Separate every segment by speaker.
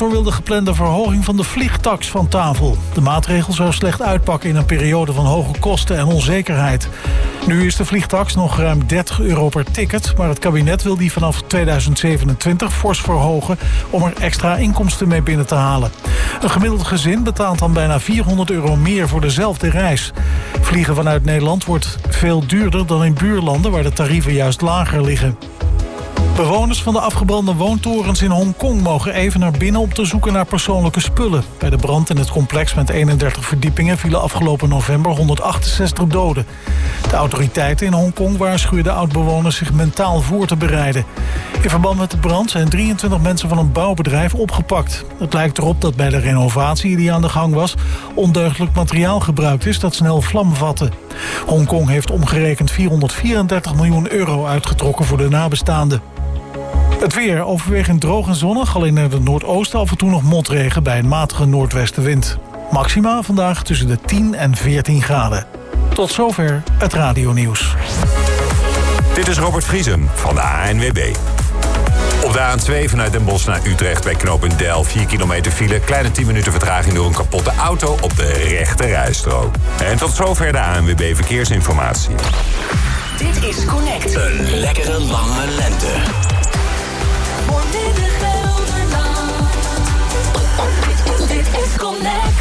Speaker 1: sector wil de geplande verhoging van de vliegtaks van tafel. De maatregel zou slecht uitpakken in een periode van hoge kosten en onzekerheid. Nu is de vliegtaks nog ruim €30 per ticket, maar het kabinet wil die vanaf 2027 fors verhogen om er extra inkomsten mee binnen te halen. Een gemiddeld gezin betaalt dan bijna €400 meer voor dezelfde reis. Vliegen vanuit Nederland wordt veel duurder dan in buurlanden waar de tarieven juist lager liggen. Bewoners van de afgebrande woontorens in Hongkong mogen even naar binnen om te zoeken naar persoonlijke spullen. Bij de brand in het complex met 31 verdiepingen vielen afgelopen november 168 doden. De autoriteiten in Hongkong waarschuwen de oud-bewoners zich mentaal voor te bereiden. In verband met de brand zijn 23 mensen van een bouwbedrijf opgepakt. Het lijkt erop dat bij de renovatie die aan de gang was ondeugdelijk materiaal gebruikt is dat snel vlam vatte. Hongkong heeft omgerekend €434 miljoen uitgetrokken voor de nabestaanden. Het weer overwegend droog en zonnig, alleen in het noordoosten af en toe nog motregen bij een matige noordwestenwind. Maxima vandaag tussen de 10 en 14 graden. Tot zover het radionieuws.
Speaker 2: Dit is Robert Vriesen van de ANWB. Op de A2 vanuit Den Bosch naar Utrecht bij knooppunt Deil 4 kilometer file. Kleine 10 minuten vertraging door een kapotte auto op de rechte rijstrook. En tot zover de ANWB Verkeersinformatie.
Speaker 3: Dit is Connect.
Speaker 4: Een lekkere lange lente.
Speaker 3: Voordelig Gelderland. Dit is Connect.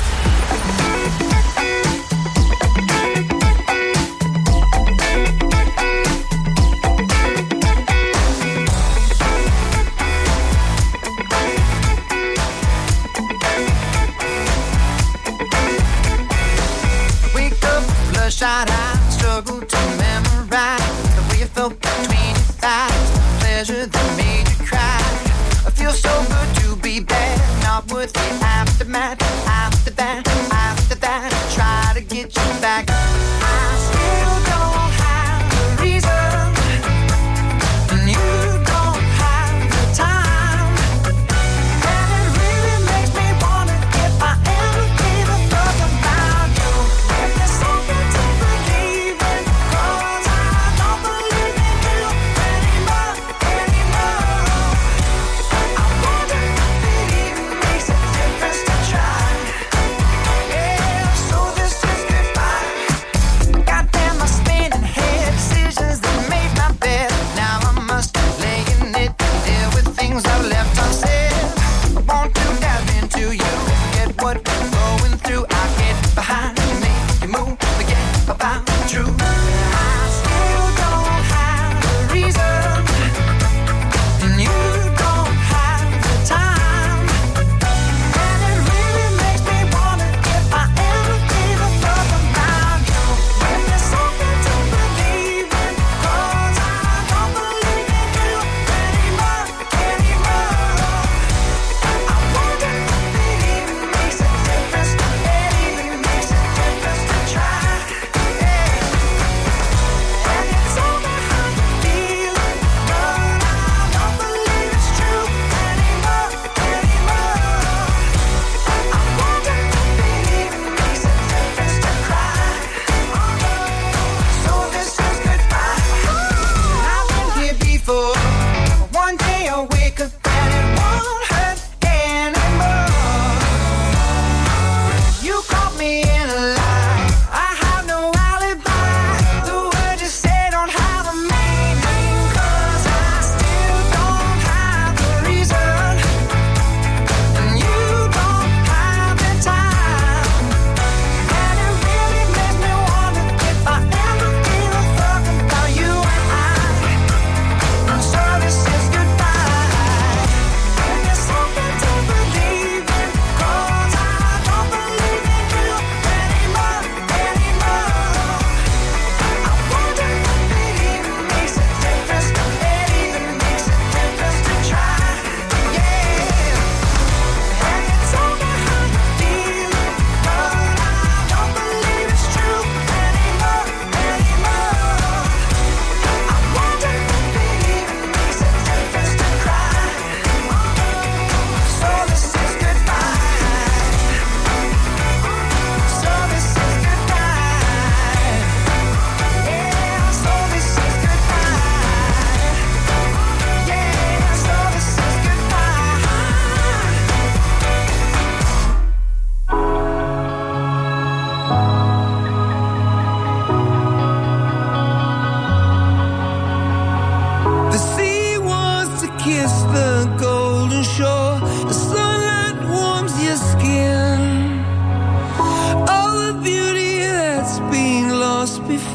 Speaker 5: Wake up, bloodshot eyes, struggle to memorize the way you felt between your thighs, pleasure that made you cry. I feel so good to be bad, not worth the aftermath. After that, I try to get you back. I still don't have the reason, and you don't have the time. And it really makes me wonder if I ever gave a fuck about you. If there's something to believe in, 'cause I don't believe in you anymore. I wonder if it even makes a difference to try.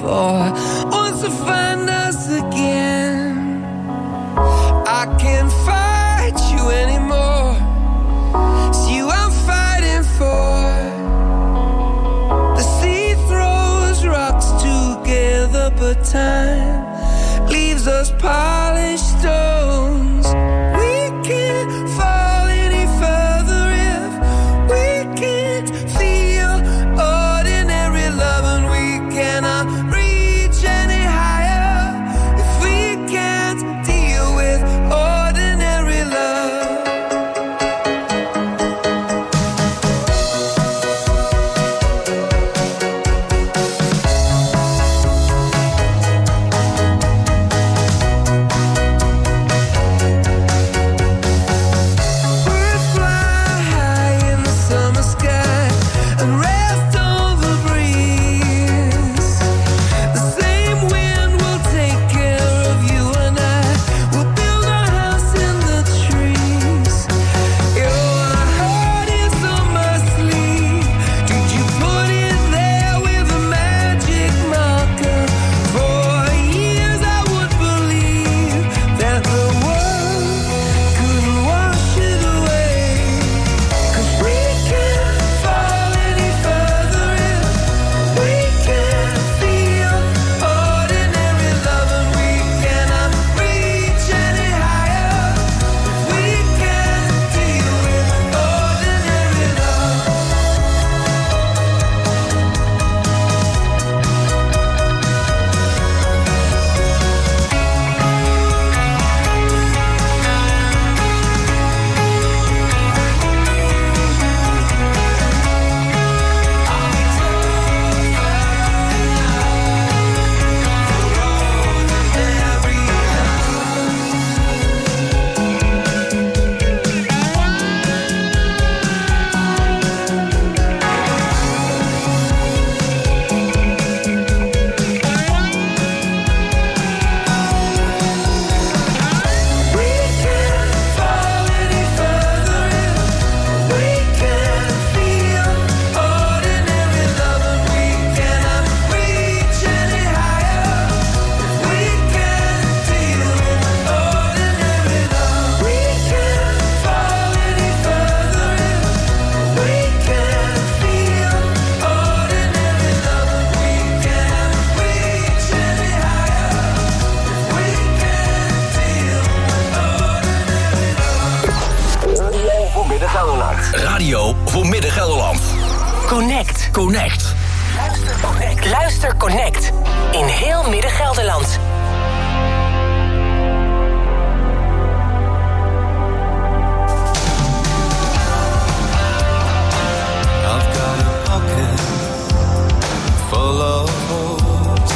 Speaker 6: before wants to find us again. I can't fight you anymore. It's you I'm fighting for. The sea throws rocks together, but time leaves us polished stones. We can't fall any further if we can't feel ordinary love, and we cannot reach any higher if we can't deal with ordinary love.
Speaker 4: Radio voor Midden-Gelderland.
Speaker 3: Connect.
Speaker 4: Connect.
Speaker 3: Luister Connect. In heel Midden-Gelderland.
Speaker 7: I've got a pocket full of holes.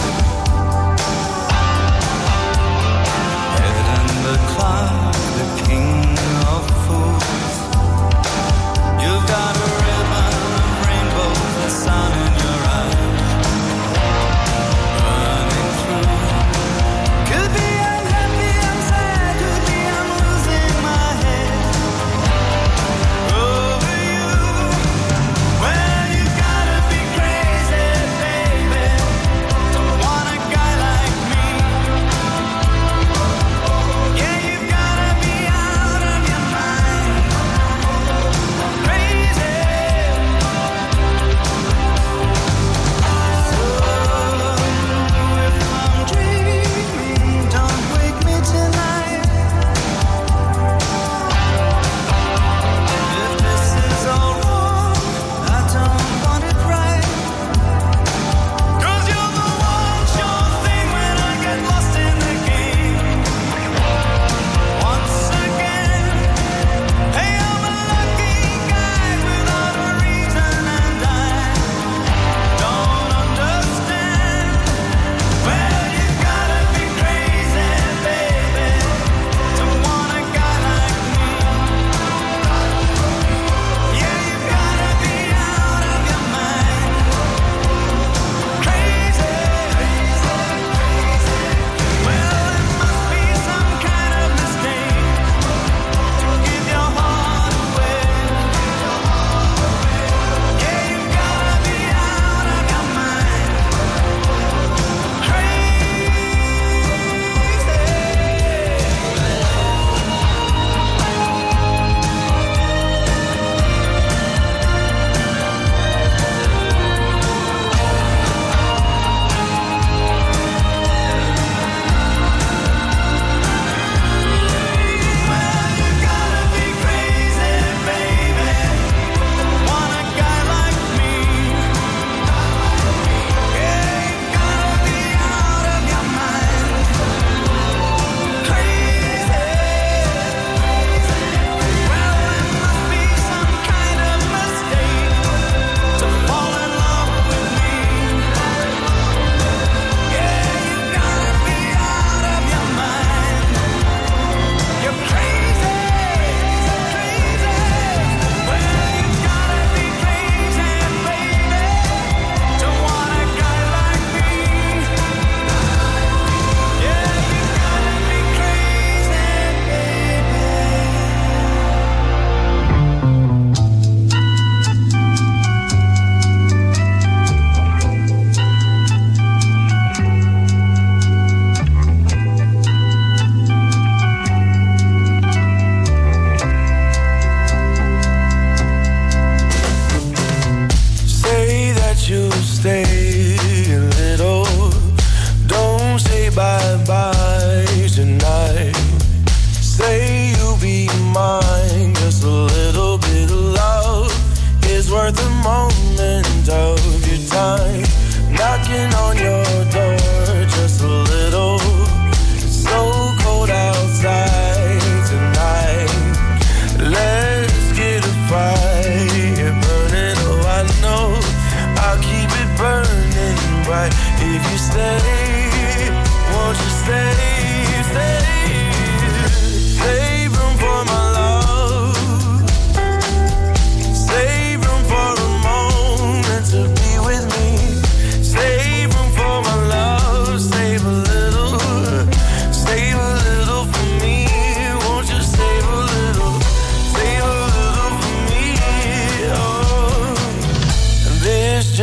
Speaker 7: Head in the cloud, the king of fools. You've got a ribbon of rainbows, the sun in your eyes, burning through.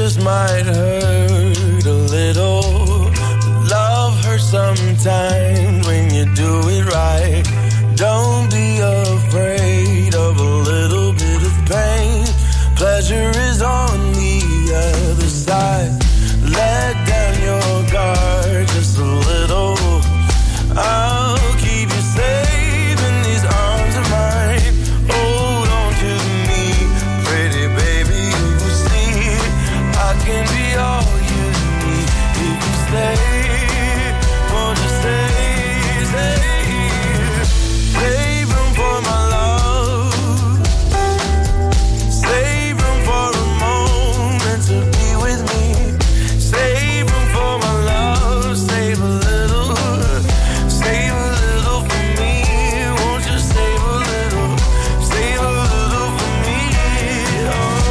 Speaker 8: just might hurt a little. Love hurts sometimes when you do it right. Don't be afraid of a little bit of pain. Pleasure is on the other side. Let down your guard just a little. I'll keep you safe in these arms of mine. Hold on to me, pretty baby, you will see. I can be all you need if you stay. Won't you stay, stay here? Save room for my love. Save room for a moment to be with me. Save room for my love. Save a little. Save a little for me. Won't you save a little? Save a little for me. Oh.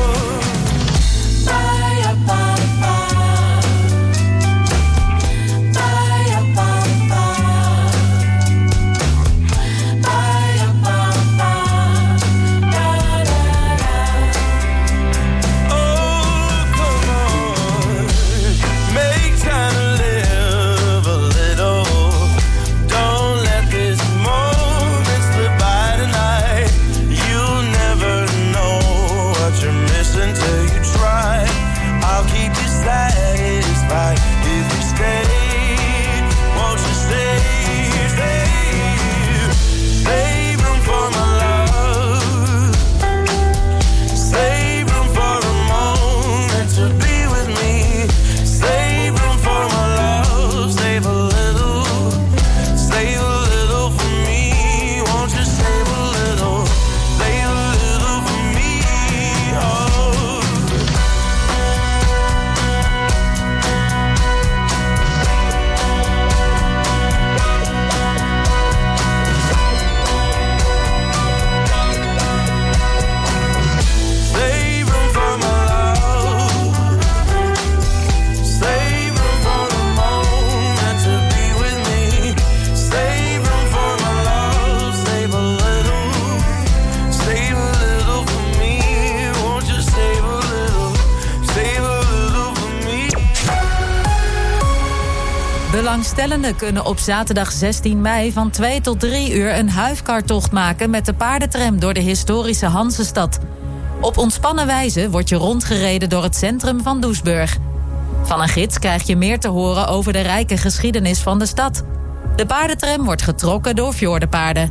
Speaker 9: Belangstellenden kunnen op zaterdag 16 mei van 2 tot 3 uur een huifkartocht maken met de paardentram door de historische Hanzestad. Op ontspannen wijze wordt je rondgereden door het centrum van Doesburg. Van een gids krijg je meer te horen over de rijke geschiedenis van de stad. De paardentram wordt getrokken door fjordenpaarden.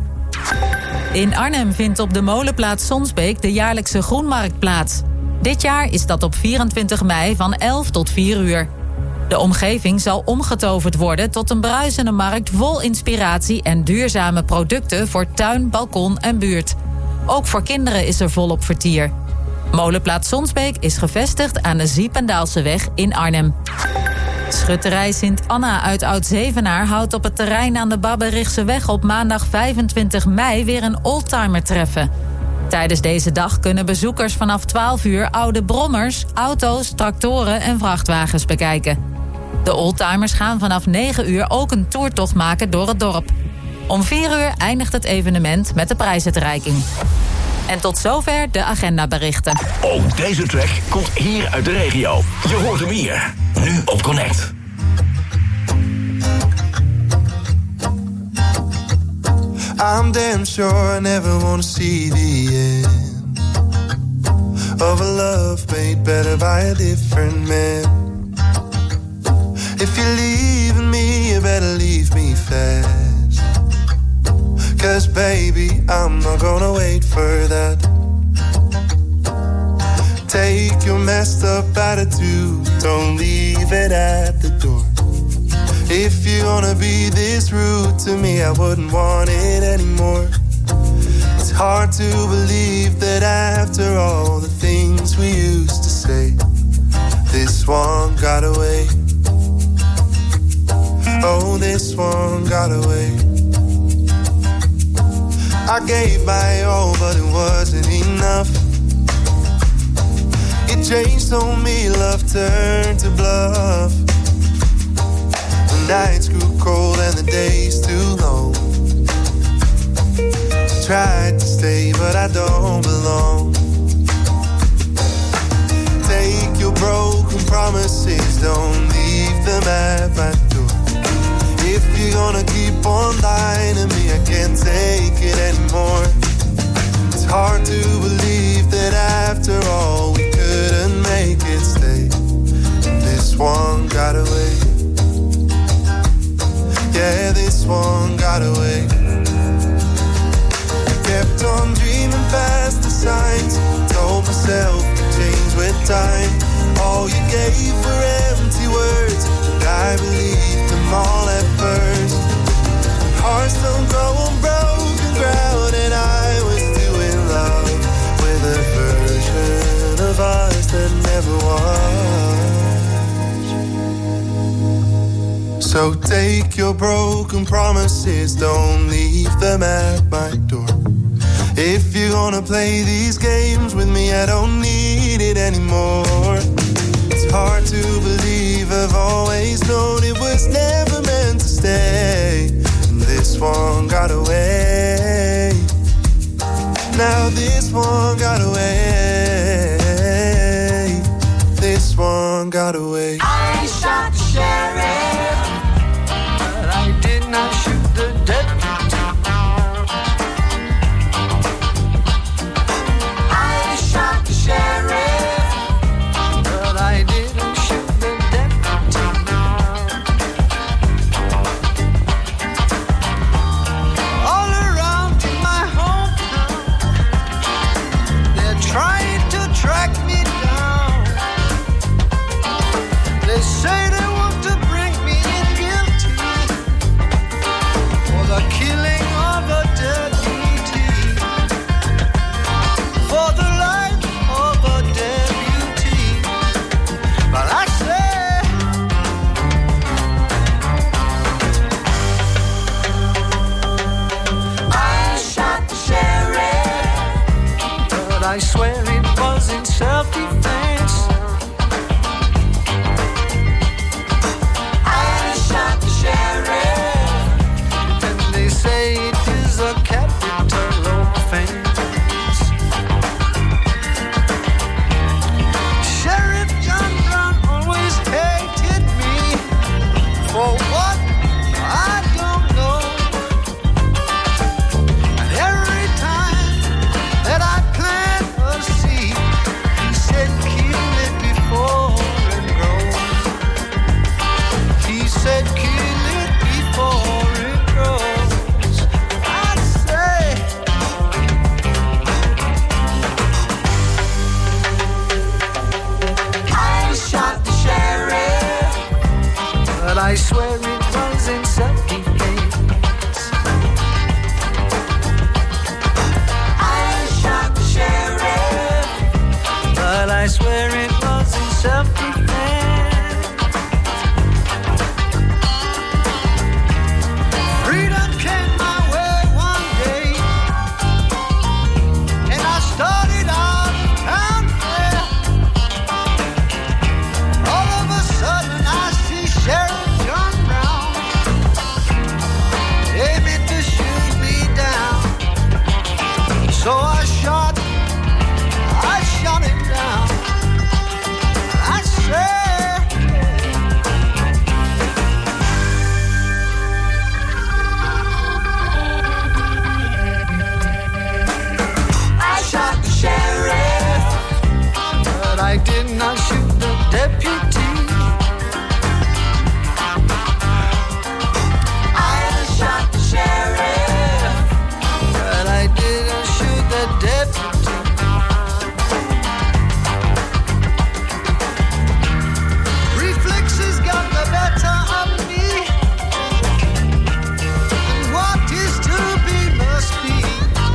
Speaker 9: In Arnhem vindt op de molenplaats Sonsbeek de jaarlijkse Groenmarkt plaats. Dit jaar is dat op 24 mei van 11 tot 4 uur. De omgeving zal omgetoverd worden tot een bruisende markt vol inspiratie en duurzame producten voor tuin, balkon en buurt. Ook voor kinderen is er volop vertier. Molenplaats Sonsbeek is gevestigd aan de Ziependaalseweg in Arnhem. Schutterij Sint-Anna uit Oud-Zevenaar houdt op het terrein aan de Babberichseweg op maandag 25 mei weer een oldtimer treffen. Tijdens deze dag kunnen bezoekers vanaf 12 uur oude brommers, auto's, tractoren en vrachtwagens bekijken. De oldtimers gaan vanaf 9 uur ook een toertocht maken door het dorp. Om 4 uur eindigt het evenement met de prijsuitreiking. En tot zover de agendaberichten.
Speaker 4: Ook deze track komt hier uit de regio. Je hoort hem hier, nu op Connect.
Speaker 8: I'm damn sure I never wanna see the end of a love made better by a different man. If you're leaving me, you better leave me fast. 'Cause baby, I'm not gonna wait for that. Take your messed up attitude, don't leave it at the door. If you're gonna be this rude to me, I wouldn't want it anymore. It's hard to believe that after all the things we used to say, this one got away. Oh, this one got away. I gave my all, but it wasn't enough. It changed on me, love turned to bluff. The nights grew cold and the days too long. Tried to stay, but I don't belong. Take your broken hard to believe that after all we couldn't make it stay. This one got away. Yeah, this one got away. Kept on dreaming past the signs. Told myself to change with time. All you gave were empty words, and I believed them all at first. Hearts don't grow on broken ground, and I was doing love with a version of us that never was. So take your broken promises, don't leave them at my door. If you're gonna play these games with me, I don't need it anymore. It's hard to believe I've always known it was never meant to stay. And this one got away. Now this one got away. This one got away.
Speaker 5: I shot the sheriff, but I did not shoot the deputy. Sheriff, but I didn't shoot the deputy. All around in my hometown, they're trying to track me down. They say they want to bring me in guilty for the killing of a deputy, for the life of a deputy. But I say, I shot the sheriff, but I swear it was in self-defense. I shot the sheriff, and they say it is a capital offense. Sheriff John Brown always hated me. For what? I don't know. And every time that I plant a seed, he said kill it before it grows. He said kill it before it grows. I say, I shot the sheriff, but I swear it was in self-defense. I shot the sheriff, but I swear it was in self-defense. Freedom came my way one day, and I started out town fair. All of a sudden I see Sheriff John Brown aiming to shoot me down. So I shot him down. I said, I shot the sheriff, but I did not shoot the deputy. I shot the sheriff, but I didn't shoot the deputy. Reflexes got the better of me, and what is to be must be.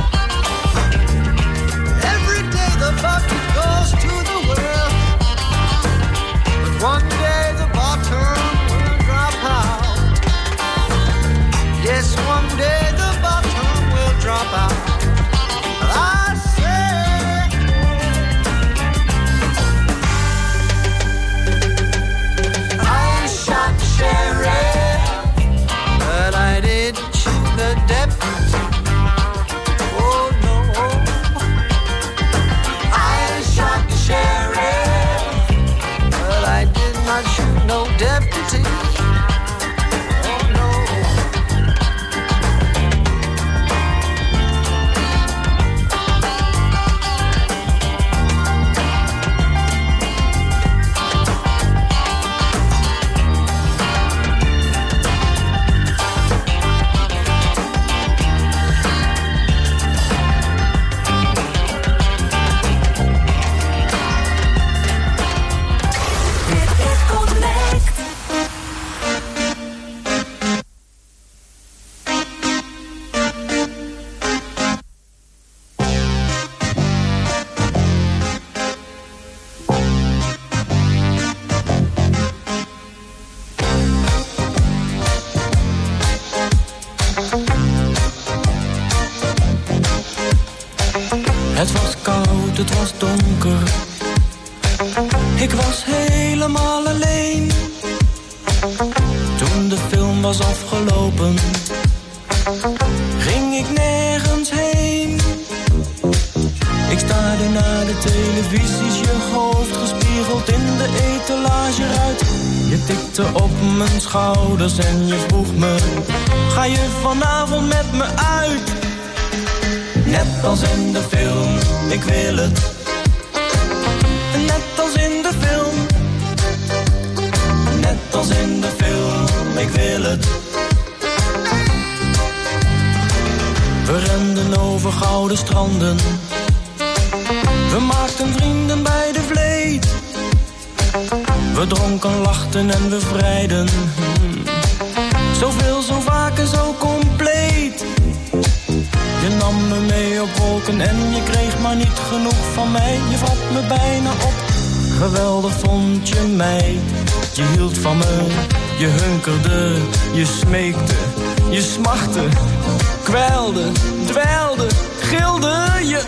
Speaker 5: Every day the bucket goes to the well,
Speaker 7: donker. Ik was helemaal alleen. Toen de film was afgelopen, ging ik nergens heen. Ik staarde naar de televisies, je hoofd gespiegeld in de etalageruit. Je tikte op mijn schouders en je vroeg me, ga je vanavond met me uit? Net als in de film, ik wil het. Net als in de film. Net als in de film, ik wil het. We renden over gouden stranden. We maakten vrienden bij de vleet. We dronken, lachten en we vrijden. Zoveel, zo vaak en zo compleet. Je nam me mee op wolken en je kreeg maar niet genoeg van mij. Je vat me bijna op, geweldig vond je mij. Je hield van me, je hunkerde, je smeekte, je smachtte, kwijlde, dweilde, gilde je.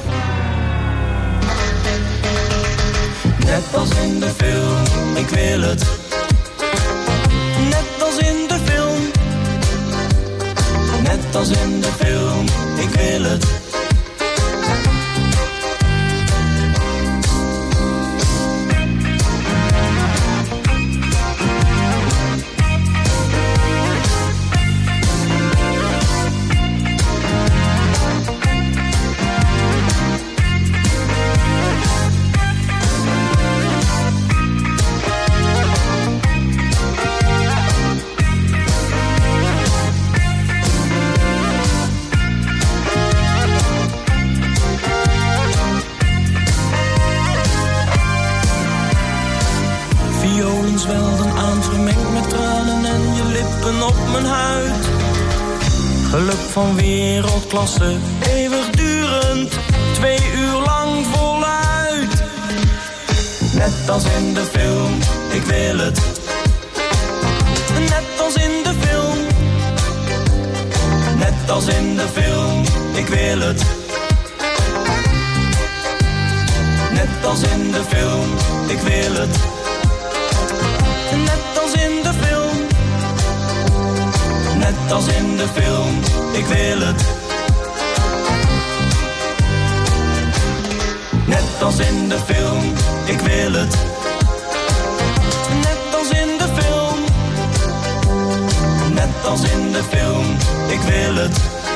Speaker 7: Net als in de film, ik wil het. Net als in de film. Net als in de film, ik wil het. Zwelden aan, vermengd met tranen en je lippen op mijn huid. Geluk van wereldklasse, eeuwigdurend, 2 uur lang voluit. Net als in de film, ik wil het. Net als in de film. Net als in de film, ik wil het. Net als in de film, ik wil het. Net als in de film. Net als in de film, ik wil het. Net als in de film, ik wil het. Net als in de film. Net als in de film, ik wil het.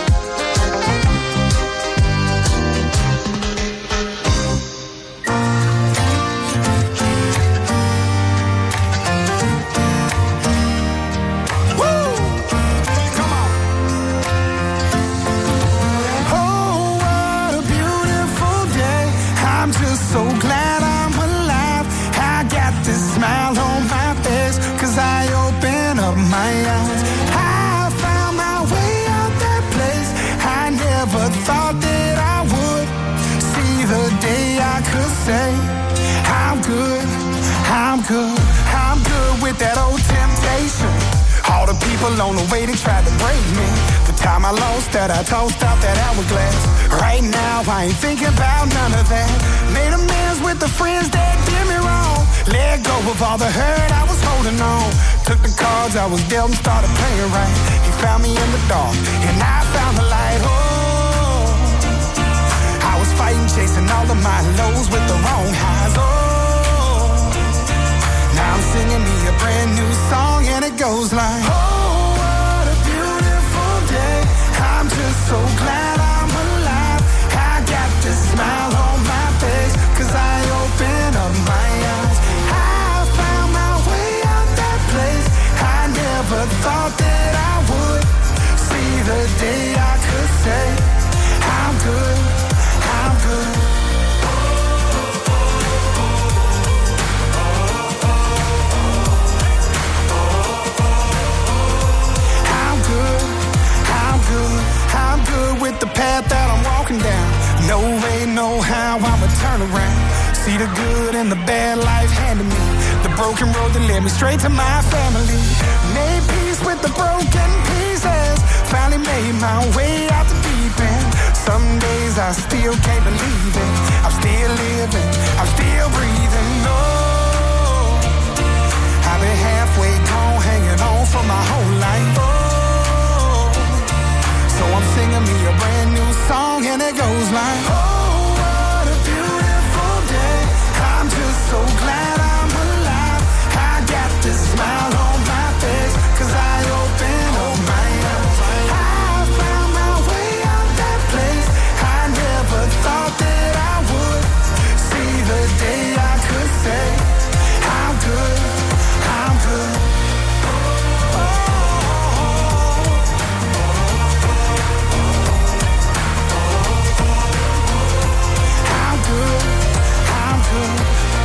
Speaker 10: So glad I'm alive. I got this smile on my face, 'cause I open up my eyes. I found my way out that place. I never thought that I would see the day I could say I'm good, I'm good, I'm good with that old temptation. All the people on the way, they tried to break me. The time I lost that, I tossed out that hourglass. Right now, I ain't thinking about none of that. Made amends with the friends that did me wrong. Let go of all the hurt I was holding on. Took the cards I was dealt and started playing right. He found me in the dark, and I found the light. Oh, I was fighting, chasing all of my lows with the wrong highs. Oh, now I'm singing me a brand new song, and it goes like, oh, what a beautiful day. I'm just so glad I'm alive. I got this smile on my face, 'cause I open up my eyes. I found my way out that place. I never thought that I would see the day I could say I'm good, I'm good. I'm good, I'm good, I'm good with the path that I'm walking down. No way, no how, I'ma turn around. See the good and the bad life handed me. The broken road that led me straight to my family. Made peace with the broken pieces. Finally made my way out the deep end. Some days I still can't believe it. I'm still living, I'm still breathing. No, I've been halfway gone, hanging on for my whole life. Oh, so I'm singing me a brand new song, and it goes like, oh, what a beautiful day. I'm just so glad I'm alive. I got this smile on my face, 'cause I open up my eyes. I found my way out that place. I never thought that I would see the day I could say, I'm good, I'm good. I'm good, I'm good.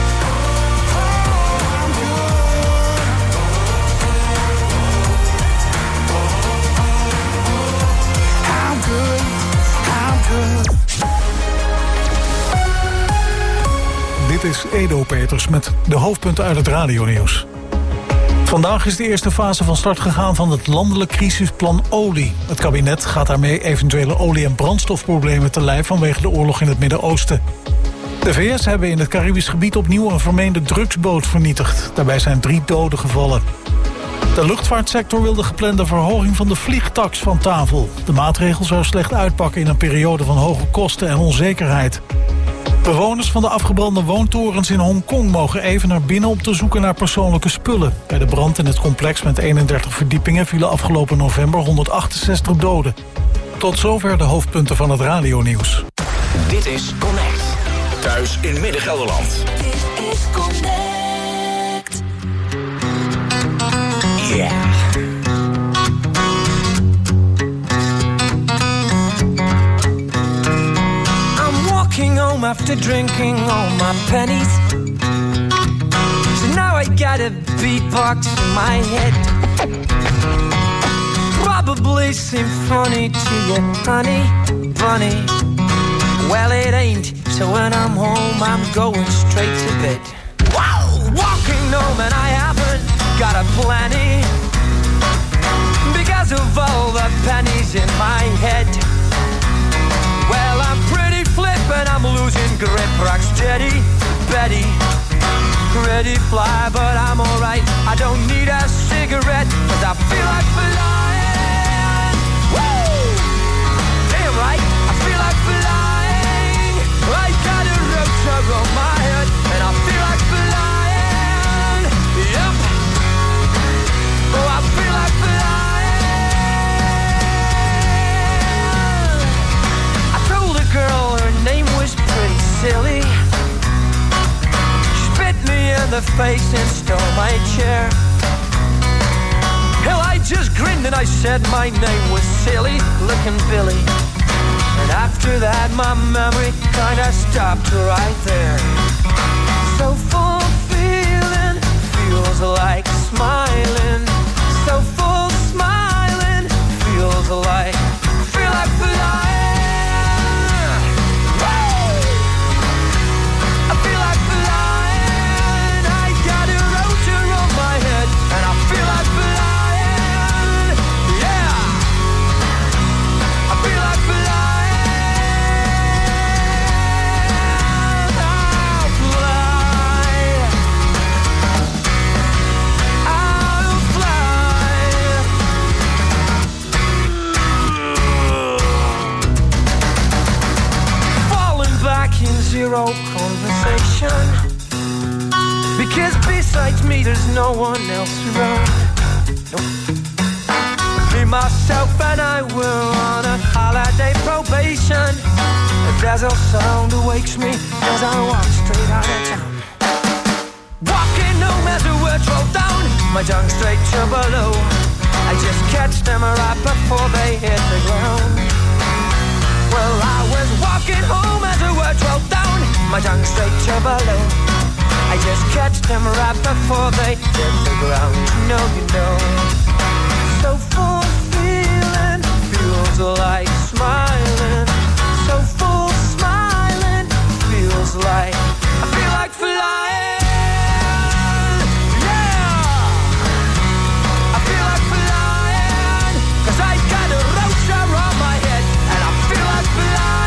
Speaker 1: Dit is Edo Peters met de hoofdpunten uit het radionieuws. Vandaag is de eerste fase van start gegaan van het landelijk crisisplan olie. Het kabinet gaat daarmee eventuele olie- en brandstofproblemen te lijf vanwege de oorlog in het Midden-Oosten. De VS hebben in het Caribisch gebied opnieuw een vermeende drugsboot vernietigd. Daarbij zijn 3 doden gevallen. De luchtvaartsector wil de geplande verhoging van de vliegtaks van tafel. De maatregel zou slecht uitpakken in een periode van hoge kosten en onzekerheid. Bewoners van de afgebrande woontorens in Hongkong mogen even naar binnen om te zoeken naar persoonlijke spullen. Bij de brand in het complex met 31 verdiepingen vielen afgelopen november 168 doden. Tot zover de hoofdpunten van het radionieuws.
Speaker 4: Dit is Connect. Thuis in Midden-Gelderland.
Speaker 11: Dit is Connect.
Speaker 4: Yeah.
Speaker 6: Home after drinking all my pennies. So now I got a beatbox in my head. Probably seem funny to you, honey bunny. Well, it ain't. So when I'm home, I'm going straight to bed. Wow! Walking home and I haven't got a plenty because of all the pennies in my head. Well, I'm pretty flip and I'm losing grip. Rock steady, Betty, ready fly, but I'm alright. I don't need a cigarette, 'cause I feel like flying. Woo! Damn right, I feel like flying. I got a rotor on my head, and I feel like flying. Yep. Oh, I feel like flying. Girl, her name was pretty silly. She spit me in the face and stole my chair. Hell, I just grinned and I said my name was Silly Looking Billy. And after that, my memory kinda stopped right there. So full feeling, feels like smiling. So full smiling, feels like, feel like flying. Zero conversation, because besides me there's no one else around. Nope. Me, myself and I were on a holiday probation. A dazzle sound awakes me as I walk straight out of town. Walking home as the words roll down my tongue straight to below. I just catch them right before they hit the ground. Well, I was walking home as the words rolled down my tongue straight to below. I just catch them right before they hit the ground. You know, so full feeling, feels like smiling. So full smiling, feels like, I feel like flying. Yeah, I feel like flying, 'cause I got a rotor on my head and I feel like flying.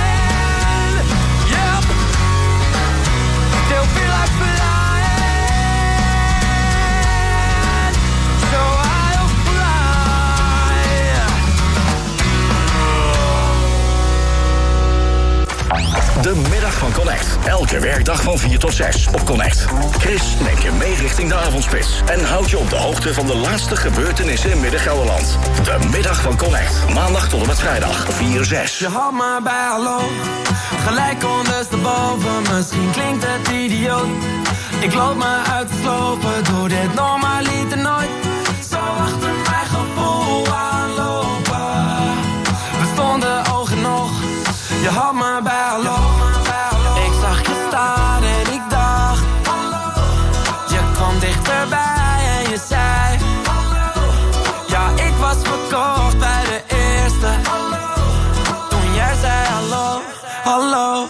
Speaker 4: Elke werkdag van 4 tot 6 op Connect. Chris neemt je mee richting de avondspits. En houdt je op de hoogte van de laatste gebeurtenissen in Midden-Gelderland. De middag van Connect. Maandag tot en met vrijdag 4-6.
Speaker 6: Je had me bij hallo. Gelijk ondersteboven. Misschien klinkt het idioot. Ik loop me uit te slopen. Doe dit normaliter nooit. Zo achter mijn gevoel aanlopen. We stonden oog in oog. Je had me bij hallo. Ik zag je staan en ik dacht hallo. Je kwam dichterbij en je zei hallo. Ja, ik was verkocht bij de eerste hallo. Toen jij zei hallo, hallo.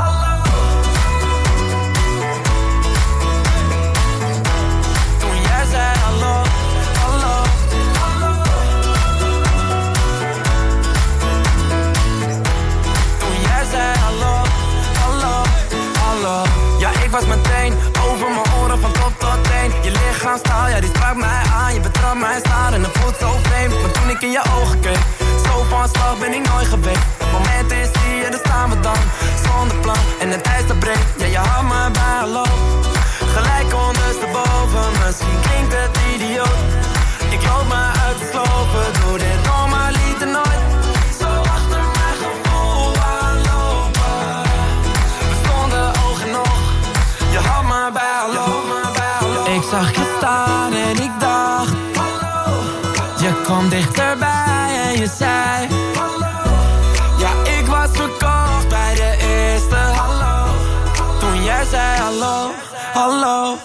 Speaker 6: Was meteen over mijn oren van top tot teen. Je lichaamstaal, ja die sprak mij aan. Je betrapt mij staan en het voelt zo vreemd. Maar toen ik in je ogen keek, zo van slag ben ik nooit geweest. Het moment is hier, daar staan we dan. Zonder plan en het ijs dat breekt. Ja, je had me bij hallo. Gelijk ondersteboven, misschien klinkt het idioot. Ik loop me uit te slopen, doe dit normaliter nooit. Zo achter mijn gevoel aanlopen. We stonden oog in oog. Je had me bij hallo. Ik zag je staan en ik dacht hallo. Je kwam dichterbij en je zei hallo. Ja, ik was verkocht bij de eerste hallo. Toen jij zei hallo, hallo.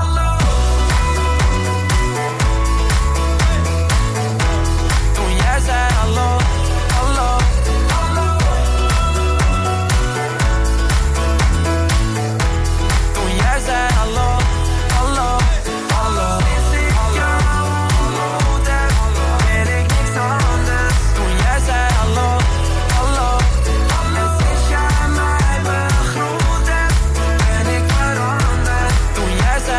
Speaker 6: Toen jij zei hallo, hallo. Toen jij zei hallo, hallo, hallo. Is ik jou ontmoet heb, weet ik niks anders. Toen jij zei hallo, hallo. En sinds jij mij begroet hebt, ben ik veranderd. Toen jij zei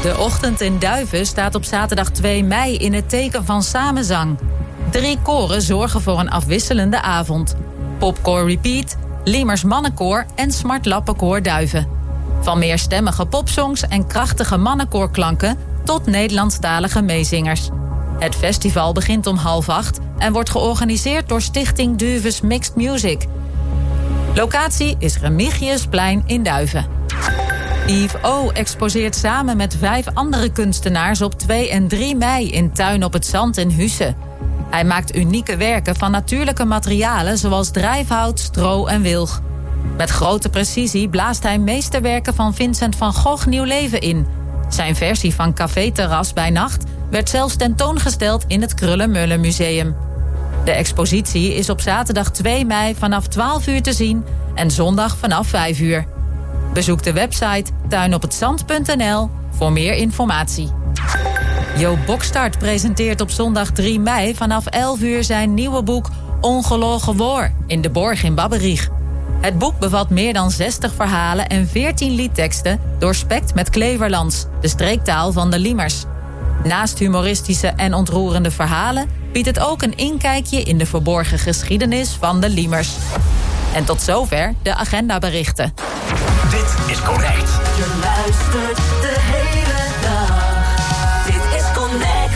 Speaker 9: De ochtend in Duiven staat op zaterdag 2 mei in het teken van samenzang. 3 koren zorgen voor een afwisselende avond. Popkoor Repeat, Liemers Mannenkoor en Smartlappenkoor Duiven. Van meerstemmige popsongs en krachtige mannenkoorklanken tot Nederlandstalige meezingers. Het festival begint om 7:30 en wordt georganiseerd door Stichting Duves Mixed Music. Locatie is Remigiusplein in Duiven. Yves O. exposeert samen met 5 andere kunstenaars op 2 en 3 mei in Tuin op het Zand in Husse. Hij maakt unieke werken van natuurlijke materialen zoals drijfhout, stro en wilg. Met grote precisie blaast hij meesterwerken van Vincent van Gogh nieuw leven in. Zijn versie van Café Terras bij nacht werd zelfs tentoongesteld in het Krullenmullen Museum. De expositie is op zaterdag 2 mei vanaf 12 uur te zien en zondag vanaf 5 uur. Bezoek de website tuinophetzand.nl voor meer informatie. Jo Bokstart presenteert op zondag 3 mei vanaf 11 uur zijn nieuwe boek Ongelogen Woor in de Borg in Babberich. Het boek bevat meer dan 60 verhalen en 14 liedteksten doorspekt met Kleverlands, de streektaal van de Liemers. Naast humoristische en ontroerende verhalen biedt het ook een inkijkje in de verborgen geschiedenis van de Liemers. En tot zover de agendaberichten.
Speaker 4: Dit is Connect.
Speaker 3: Je luistert de hele dag. Dit is Connect.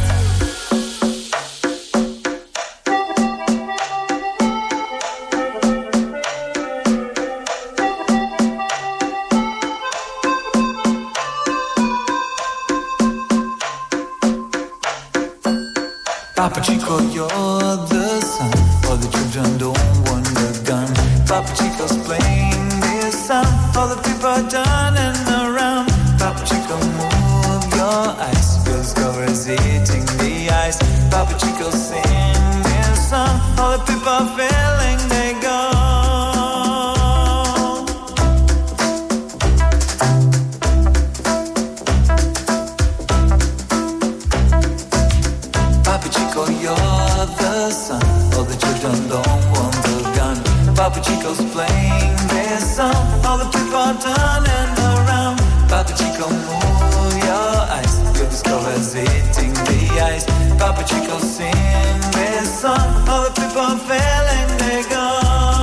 Speaker 11: Papa Chico, you're the sun. All the children don't want the gun. Papa Chico's playing this song. All the people are turning around. Papa Chico, move your eyes. Girls cover is eating the ice. Papa Chico, sing this song. All the people are feeling they go. Papa Chico, you're the sun. All the children don't want the gun. Papa Chico's playing this song. All the people are turning around. Papa Chico, move your eyes. Your discover's eating the ice. Papa Chico, sing this song. All the people are feeling they go.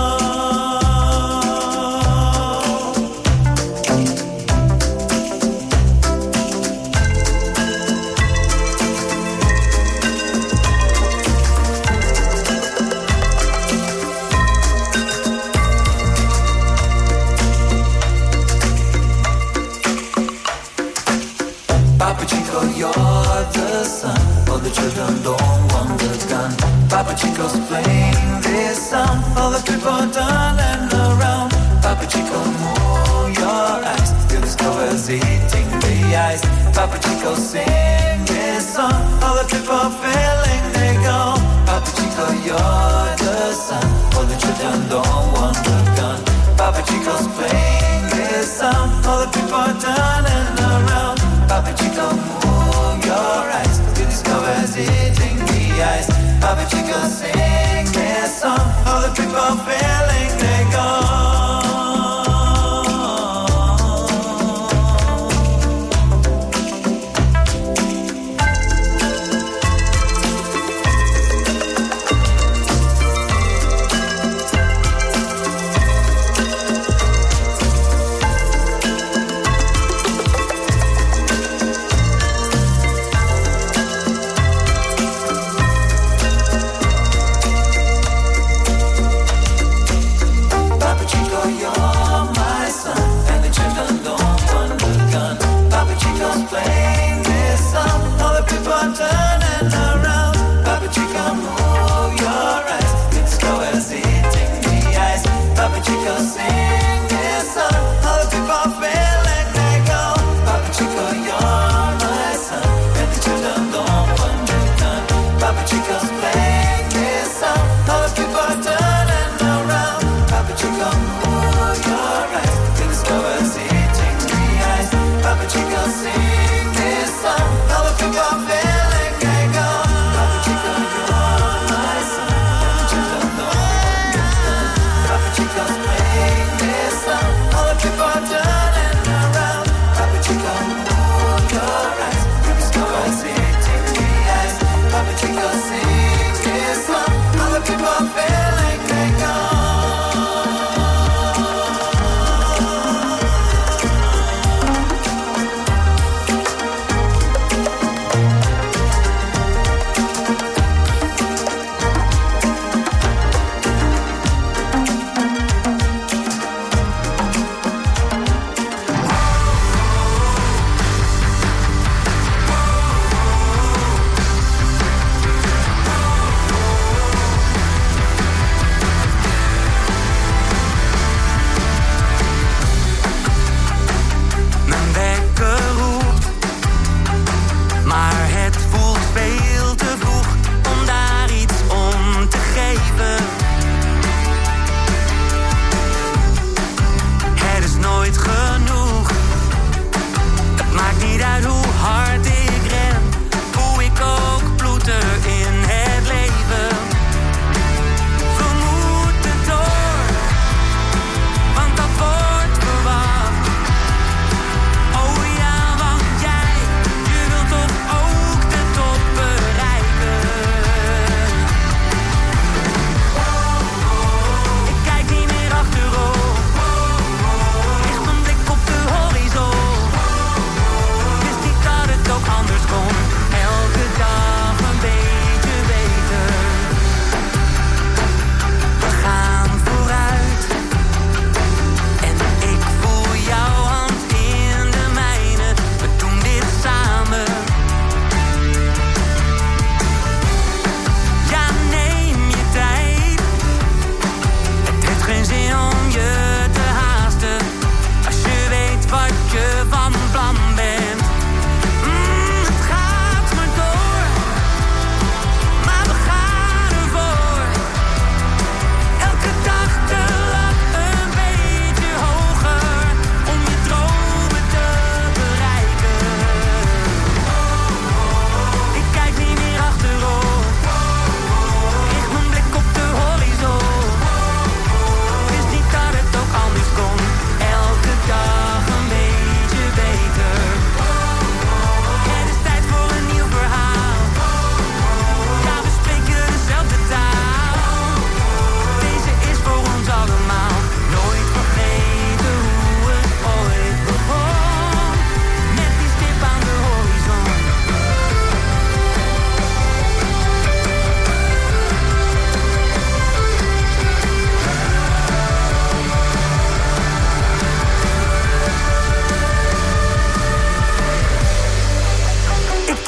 Speaker 11: Papa Chico, you're the sun. All the children don't want the gun. Papa Chico's playing this song. All the people are turning around. Papa Chico, move your eyes. Your discover's eating the ice. Papa Chico, sing this song. All the people are feeling they go. Papa Chico, you're the sun. All the children don't want the gun. Papa Chico's playing this song. All the people are turning around. Papa Chico, move your eyes. Your discover's eating the ice. Papa Chico, sing this song. All the people are feeling they go.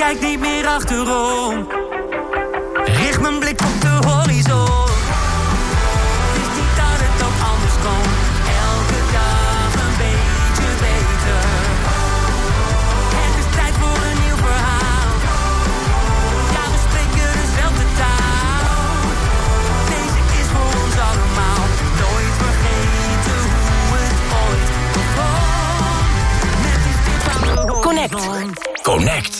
Speaker 12: kijk niet meer achterom. Richt mijn blik op de horizon. Wist niet dat het ook anders kon. Elke dag een beetje beter. Het is tijd voor een nieuw verhaal. Ja, we spreken dezelfde taal. Deze is voor ons allemaal. Nooit vergeten hoe het ooit begon. Net is dit aan de horizon.
Speaker 4: Connect.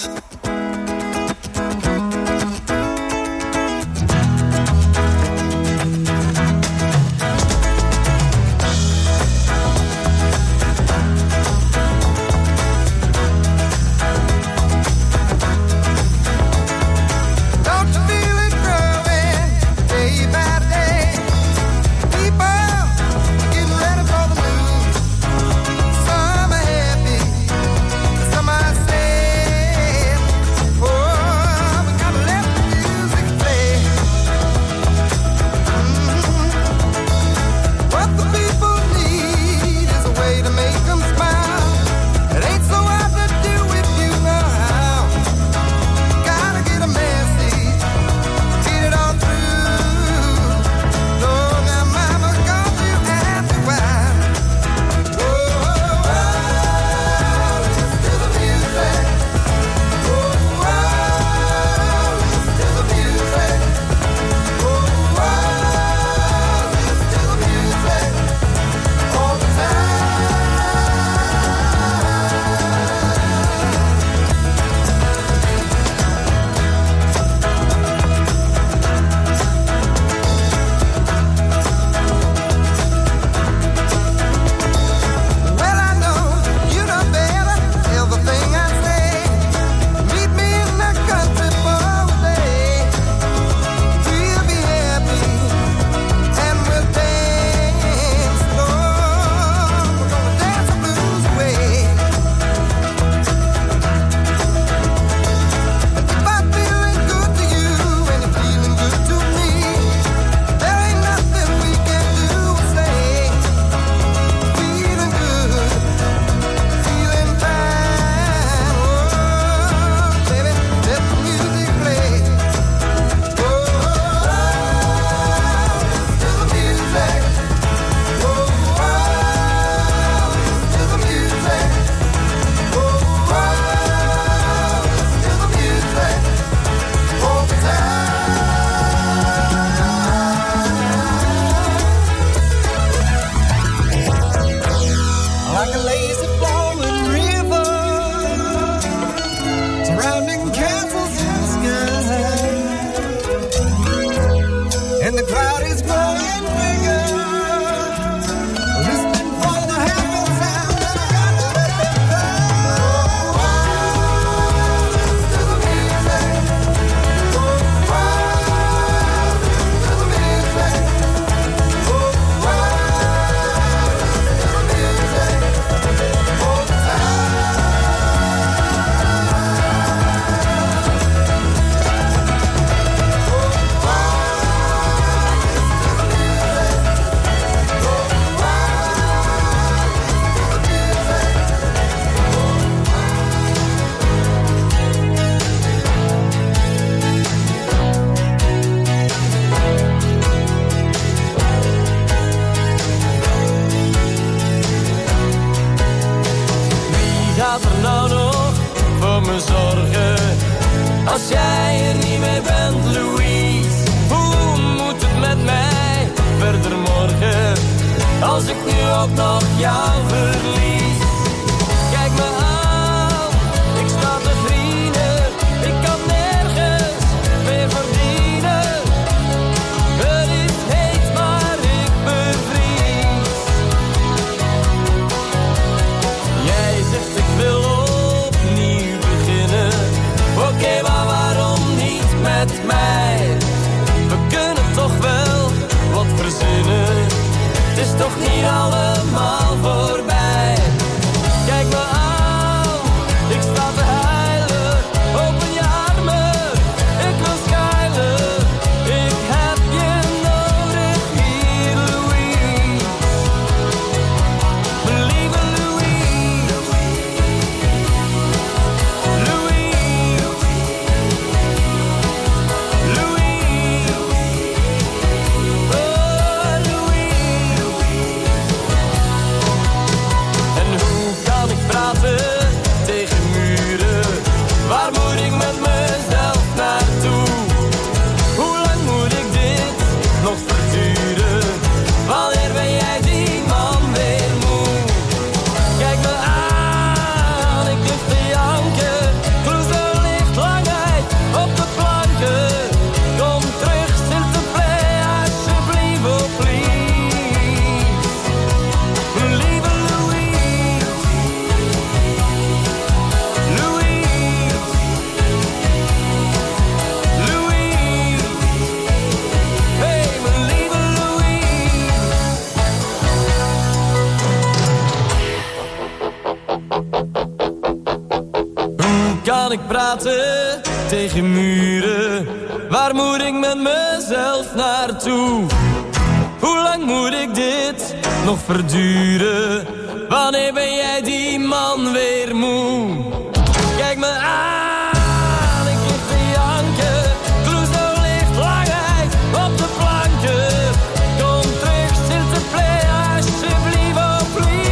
Speaker 8: kan ik praten tegen muren? Waar moet ik met mezelf naartoe? Hoe lang moet ik dit nog verduren? Wanneer ben jij die man weer moe? Kijk me aan, ik lig te janken. Clouseau ligt langheid op de planken. Kom terug, s'il te plaît, alsjeblieft, oh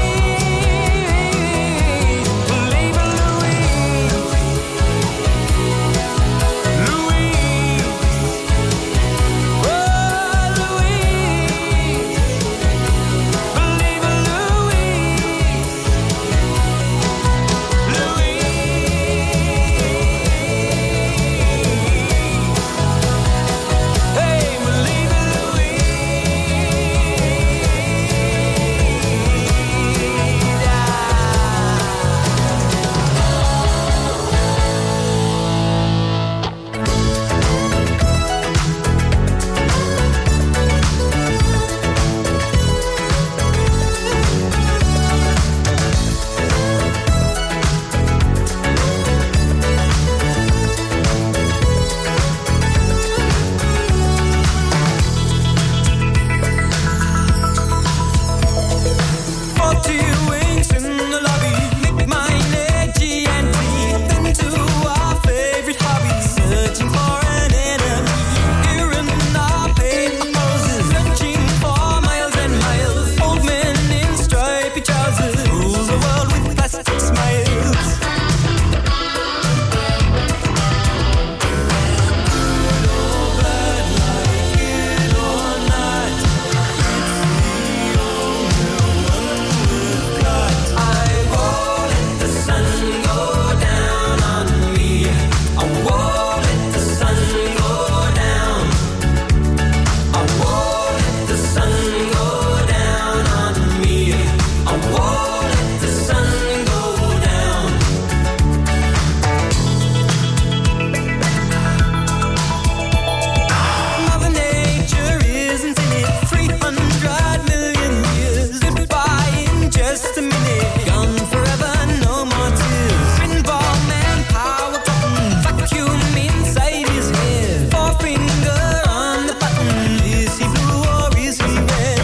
Speaker 8: please. Lieve Louis, Louis, oh Louis, lieve Louis, Louis. Hey, mijn lieve Louis, ja. Wings in the lobby, lick my energy and breathe into our favorite hobby. Searching for an enemy, here in our paper poses, searching for miles and miles. Old men in stripy trousers rule the world with plastic smiles. Mother Nature isn't in it. 300 million years goodbye in just a minute. Gone forever, no more tears. Pinball man, power button, vacuum inside his head. Forefinger on the button. Is he blue or is he red?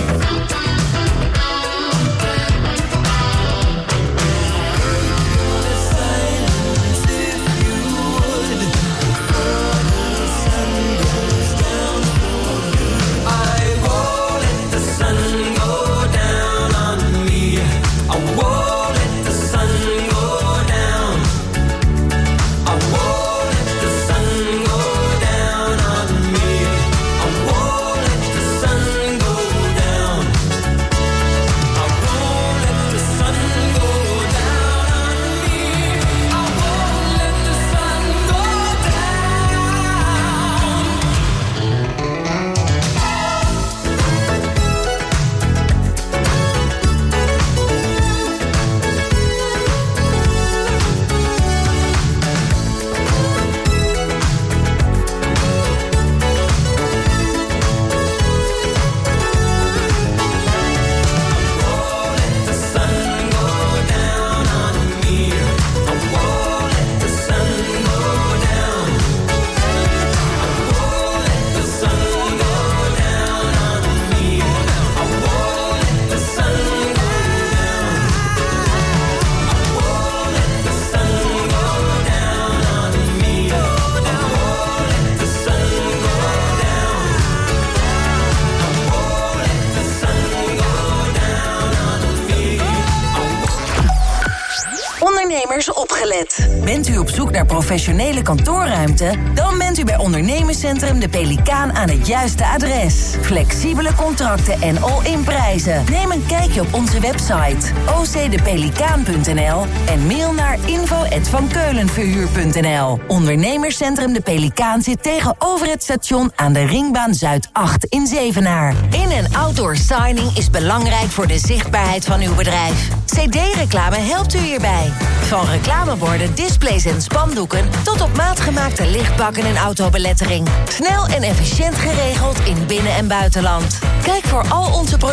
Speaker 8: Silence if you would. Before the sun goes down. I won't let the sun go down on me. I won't let the sun go down. I won't let the sun go down on me. I won't let the sun go down. I won't let the sun go down on me. I won't let the sun go down.
Speaker 13: Ondernemers opgelet. Bent u op zoek naar professionele kantoorruimte? Dan bent u bij Ondernemerscentrum De Pelikaan aan het juiste adres. Flexibele contracten en all-in prijzen. Neem een kijkje op onze website ocdepelikaan.nl en mail naar info@vankeulenverhuur.nl. Ondernemerscentrum De Pelikaan zit tegenover het station aan de Ringbaan Zuid 8 in Zevenaar. In- en outdoor signing is belangrijk voor de zichtbaarheid van uw bedrijf. CD-reclame helpt u hierbij. Van reclameborden, displays en spandoeken tot op maat gemaakte lichtbakken en autobelettering. Snel en efficiënt geregeld in binnen- en buitenland. Kijk voor al onze producten